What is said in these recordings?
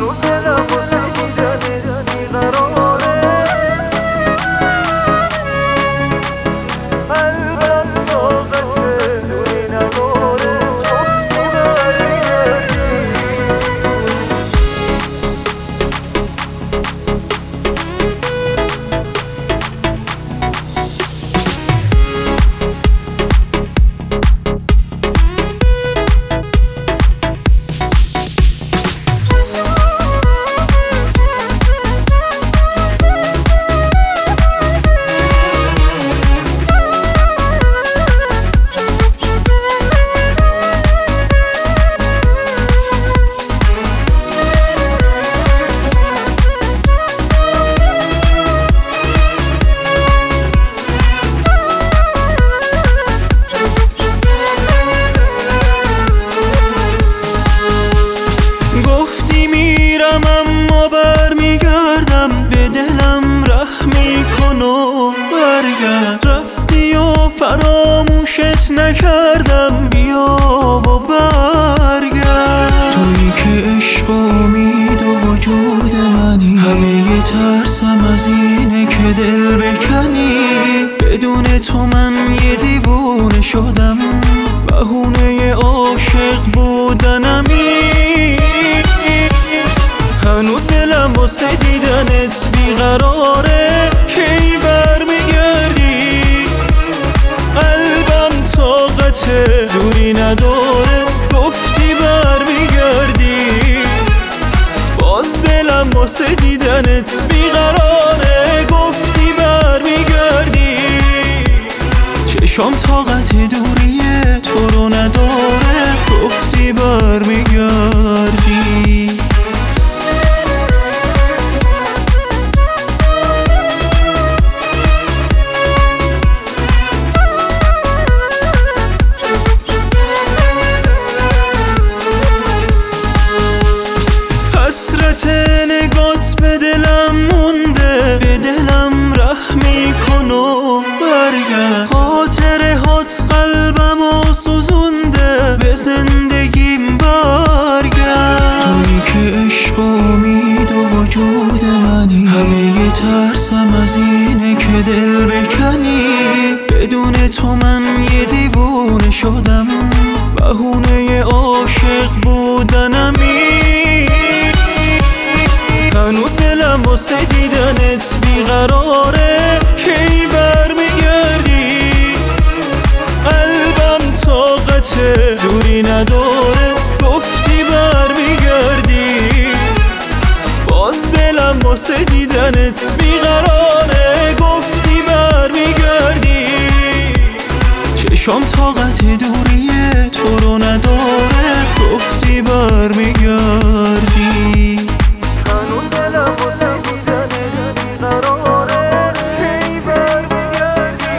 هنوز دلم واسه دیدنت بیقراره. قلبم طاقت دوری نداره. گفتی برگردی. اما برمیگردم، به دلم رحمی کن و برگرد. رفتی و فراموشت نکردم، بیا و برگرد. تویی که عشق و امید و وجود منی، همه ترسم از اینه که دل بکنی. بدون تو من یه دیوونه شدم، بهونه عاشق بودنمی. هنوز دلم واسه دیدنت بیقراره. کی برمیگردی؟ قلبم طاقت دوری نداره. گفتی برمیگردی، باز دلم واسه دیدنت بیقراره. گفتی برمیگردی، چشام طاقت دوری تو رو نداره. گفتی برمیگردی. حسرت نگات به دلم مونده، به دلم رحمی کن و برگرد. خاطرهات قلبمو سوزونده، به زندگیم برگرد. تویی که عشق و امید و وجود منی، همه ترسم از اینه که دل بکنی. بدون تو من یه دیوونه شدم، بهونه عاشق بودنمی. هنوز دلم واسه دیدنت بیقراره. کی برمیگردی؟ قلبم طاقت دوری نداره. گفتی برمیگردی، باز دلم واسه دیدنت بیقراره. گفتی برمیگردی، چشام طاقت دوری تو رو نداره. گفتی برمیگردی. هنوز دلم واسه دیدنت بیقراره. کی برمیگردی؟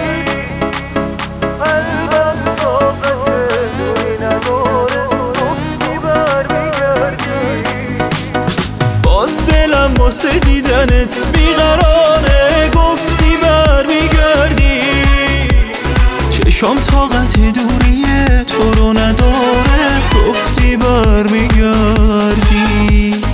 قلبم طاقت دوری نداره. گفتی برمیگردی، باز دلم واسه دیدنت بیقراره. گفتی برمیگردی، چشام طاقت دوری تو رو نداره. گفتی برمیگردی.